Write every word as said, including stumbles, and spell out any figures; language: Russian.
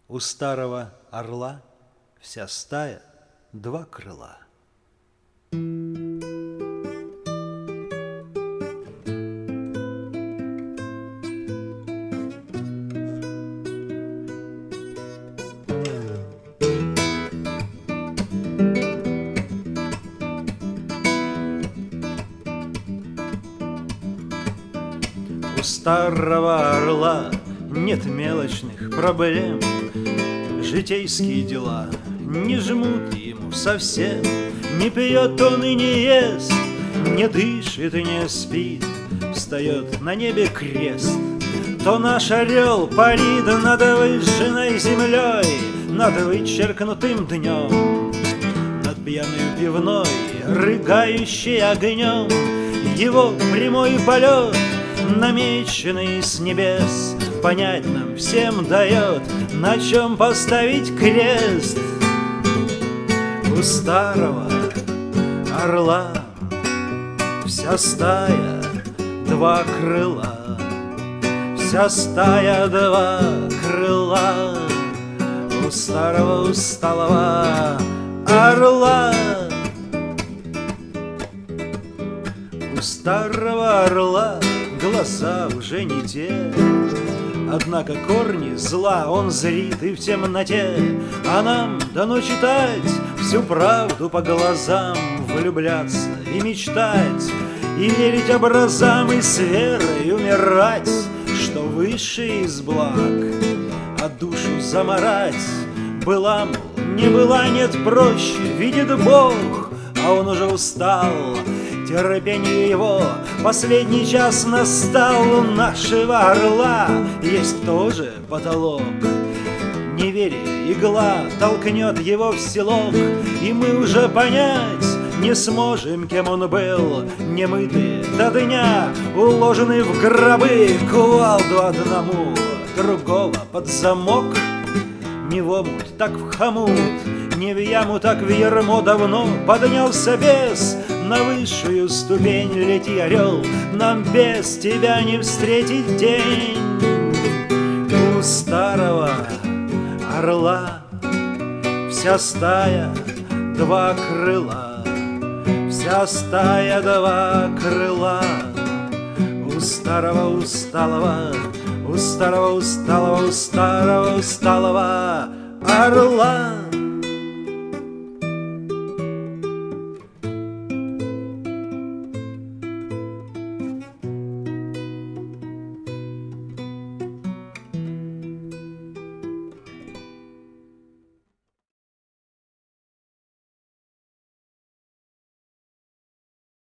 У старого орла вся стая два крыла. У старого орла нет мелочных проблем, житейские дела не жмут ему совсем. Не пьет он и не ест, не дышит и не спит, встает на небе крест. То наш орел парит над выжженной землей, над вычеркнутым днем, над пьяной пивной, рыгающей огнем. Его прямой полет, намеченный с небес, понять нам всем дает, на чем поставить крест. У старого орла вся стая два крыла, вся стая два крыла. У старого усталого орла, у старого орла глаза уже не те, однако корни зла он зрит и в темноте. А нам дано читать всю правду по глазам, влюбляться и мечтать, и верить образам, и с верой умирать, что выше из благ, а душу замарать. Была, мол, не была, нет, проще, видит Бог, а он уже устал. Терпение его, последний час настал. У нашего орла есть тоже потолок. Не веря, игла толкнет его в селок, и мы уже понять не сможем, кем он был. Немытый до дня, уложенный в гробы, кувалду одному, другого под замок. Не в омут, так в хомут, не в яму, так в ярмо. Давно поднялся бес, на высшую ступень лети, орел, нам без тебя не встретить день. У старого орла вся стая два крыла, вся стая два крыла. У старого усталого, у старого усталого, у старого усталого орла.